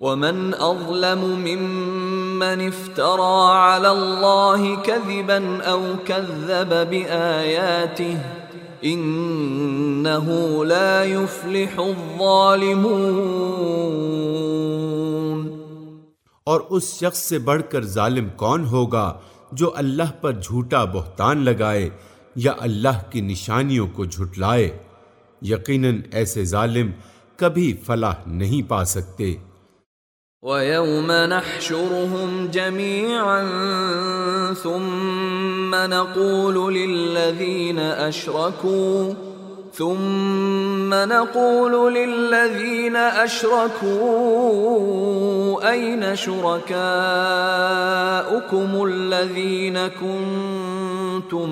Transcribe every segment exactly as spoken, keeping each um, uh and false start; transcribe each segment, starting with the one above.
ومن اظلم ممن افترى على الله كذبا او كذب بآياته انه لا يفلح الظالمون۔ اور اس شخص سے بڑھ کر ظالم کون ہوگا جو اللہ پر جھوٹا بہتان لگائے یا اللہ کی نشانیوں کو جھٹلائے؟ یقیناً ایسے ظالم کبھی فلاح نہیں پا سکتے۔ وَيَوْمَ نَحْشُرُهُمْ جَمِيعًا ثُمَّ نَقُولُ لِلَّذِينَ أَشْرَكُوا ثُمَّ نَقُولُ لِلَّذِينَ أَشْرَكُوا أَيْنَ شُرَكَاؤُكُمُ الَّذِينَ كُنتُمْ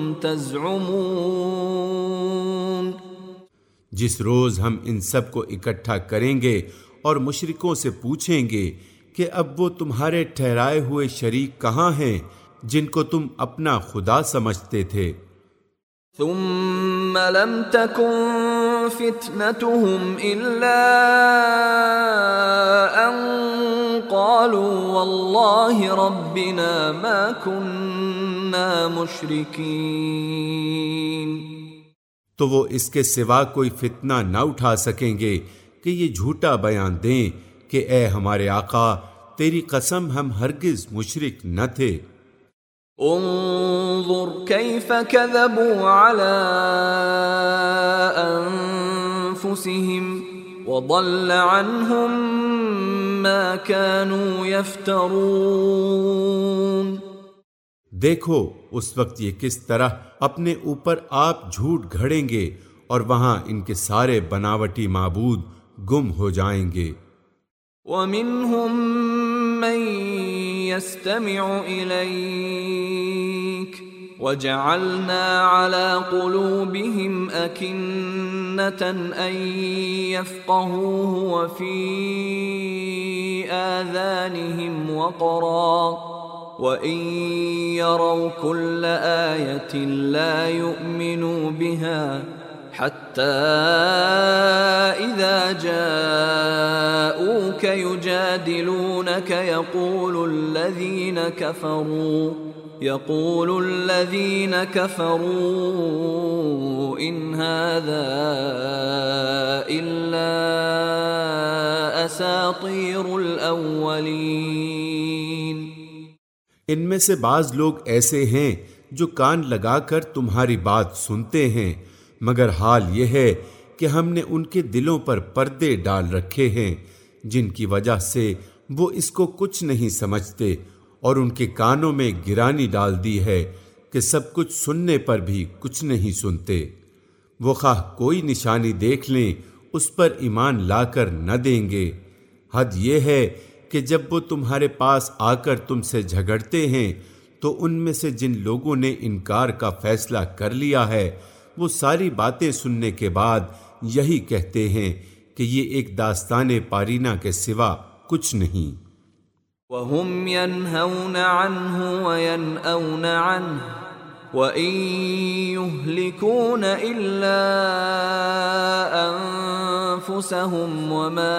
تَزْعُمُونَ۔ جس روز ہم ان سب کو اکٹھا کریں گے اور مشرکوں سے پوچھیں گے کہ اب وہ تمہارے ٹھہرائے ہوئے شریک کہاں ہیں جن کو تم اپنا خدا سمجھتے تھے؟ ثم لم تكن فتنتهم الا ان قالوا والله ربنا ما كنا مشركين۔ تو وہ اس کے سوا کوئی فتنہ نہ اٹھا سکیں گے کہ یہ جھوٹا بیان دیں کہ اے ہمارے آقا تیری قسم ہم ہرگز مشرک نہ تھے۔ انظر کیف کذبوا علی انفسہم وضل عنہم ما كانوا یفترون۔ دیکھو اس وقت یہ کس طرح اپنے اوپر آپ جھوٹ گھڑیں گے اور وہاں ان کے سارے بناوٹی معبود گم ہو جائیں گے۔ وَمِنْهُمْ مَنْ يَسْتَمِعُ إِلَيْكَ وَجَعَلْنَا عَلَى قُلُوبِهِمْ أَكِنَّةً أَنْ يَفْقَهُوهُ وَفِي آذَانِهِمْ وَقْرًا وَإِنْ يَرَوْا كُلَّ آيَةٍ لَا يُؤْمِنُوا بِهَا حَتَّى إِذَا جَاءُوكَ يُجَادِلُونَكَ يَقُولُ الَّذِينَ كَفَرُوا يَقُولُ الَّذِينَ كَفَرُوا إِنْ هَذَا إِلَّا أَسَاطِيرُ الْأَوَّلِينَ۔ ان میں سے بعض لوگ ایسے ہیں جو کان لگا کر تمہاری بات سنتے ہیں، مگر حال یہ ہے کہ ہم نے ان کے دلوں پر پردے ڈال رکھے ہیں جن کی وجہ سے وہ اس کو کچھ نہیں سمجھتے، اور ان کے کانوں میں گرانی ڈال دی ہے کہ سب کچھ سننے پر بھی کچھ نہیں سنتے۔ وہ خواہ کوئی نشانی دیکھ لیں اس پر ایمان لا کر نہ دیں گے۔ حد یہ ہے کہ جب وہ تمہارے پاس آ کر تم سے جھگڑتے ہیں تو ان میں سے جن لوگوں نے انکار کا فیصلہ کر لیا ہے وہ ساری باتیں سننے کے بعد یہی کہتے ہیں کہ یہ ایک داستان پارینہ کے سوا کچھ نہیں۔ وَهُمْ يَنْهَوْنَ عَنْهُ وَيَنْأَوْنَ عَنْهُ وَإِنْ يُهْلِكُونَ إِلَّا أَنفُسَهُمْ وَمَا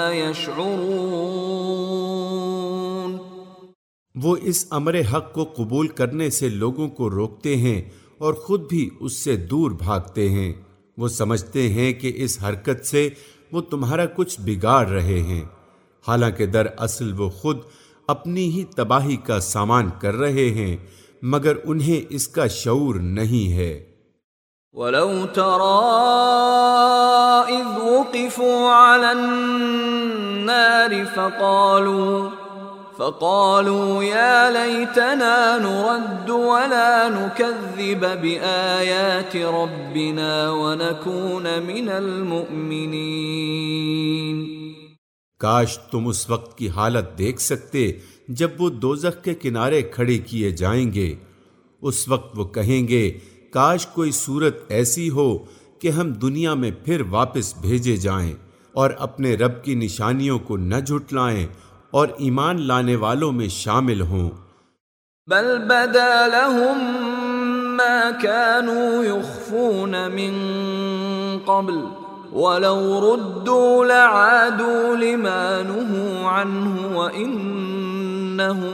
يَشْعُرُونَ۔ وہ اس امر حق کو قبول کرنے سے لوگوں کو روکتے ہیں اور خود بھی اس سے دور بھاگتے ہیں۔ وہ سمجھتے ہیں کہ اس حرکت سے وہ تمہارا کچھ بگاڑ رہے ہیں، حالانکہ در اصل وہ خود اپنی ہی تباہی کا سامان کر رہے ہیں، مگر انہیں اس کا شعور نہیں ہے۔ وَلَوْ تَرَىٰ إِذْ وُقِفُوا عَلَى النَّارِ فَقَالُوا فَقَالُوا يَا لَيْتَنَا نُرَدُّ وَلَا نُكَذِّبَ بِآيَاتِ رَبِّنَا وَنَكُونَ مِنَ الْمُؤْمِنِينَ۔ کاش تم اس وقت کی حالت دیکھ سکتے جب وہ دوزخ کے کنارے کھڑے کیے جائیں گے۔ اس وقت وہ کہیں گے کاش کوئی صورت ایسی ہو کہ ہم دنیا میں پھر واپس بھیجے جائیں اور اپنے رب کی نشانیوں کو نہ جھٹلائیں اور ایمان لانے والوں میں شامل ہوں۔ بل بدا لهم ما كانوا يخفون من قبل وَلَوْ رُدُّوا لَعَادُوا لِمَا نُهُوا عَنْهُ وَإِنَّهُمْ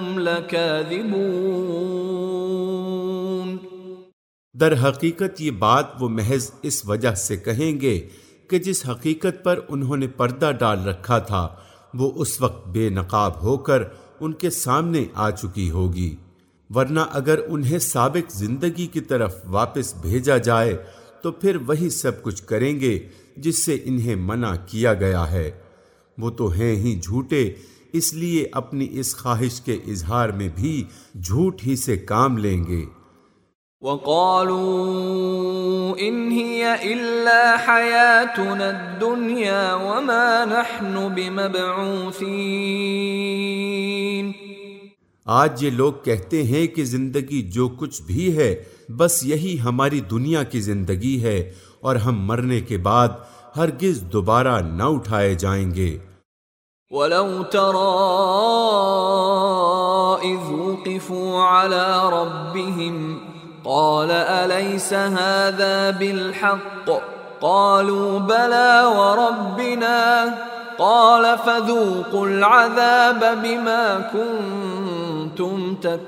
لَكَاذِبُونَ۔ در حقیقت یہ بات وہ محض اس وجہ سے کہیں گے کہ جس حقیقت پر انہوں نے پردہ ڈال رکھا تھا وہ اس وقت بے نقاب ہو کر ان کے سامنے آ چکی ہوگی، ورنہ اگر انہیں سابق زندگی کی طرف واپس بھیجا جائے تو پھر وہی سب کچھ کریں گے جس سے انہیں منع کیا گیا ہے۔ وہ تو ہیں ہی جھوٹے، اس لیے اپنی اس خواہش کے اظہار میں بھی جھوٹ ہی سے کام لیں گے۔ وَقَالُوا إِنْ هِيَ إِلَّا حَيَاتُنَا الدُّنْيَا وَمَا نَحْنُ بِمَبْعُوثِينَ۔ آج یہ لوگ کہتے ہیں کہ زندگی جو کچھ بھی ہے بس یہی ہماری دنیا کی زندگی ہے اور ہم مرنے کے بعد ہرگز دوبارہ نہ اٹھائے جائیں گے۔ وَلَوْ تَرَىٰ إِذْ وُقِفُوا عَلَىٰ رَبِّهِمْ قَالَ أَلَيْسَ هَٰذَا بِالْحَقِّ قَالُوا بَلَىٰ وَرَبِّنَا قَالَ فَذُوقُوا الْعَذَابَ بِمَا كُنتُمْ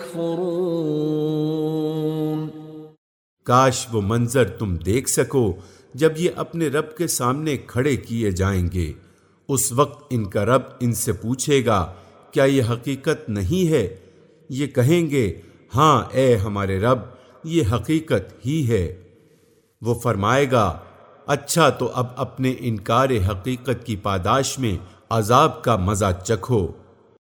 تَكْفُرُونَ۔ کاش وہ منظر تم دیکھ سکو جب یہ اپنے رب کے سامنے کھڑے کیے جائیں گے، اس وقت ان کا رب ان سے پوچھے گا کیا یہ حقیقت نہیں ہے؟ یہ کہیں گے ہاں اے ہمارے رب یہ حقیقت ہی ہے۔ وہ فرمائے گا اچھا تو اب اپنے انکار حقیقت کی پاداش میں عذاب کا مزہ چکھو۔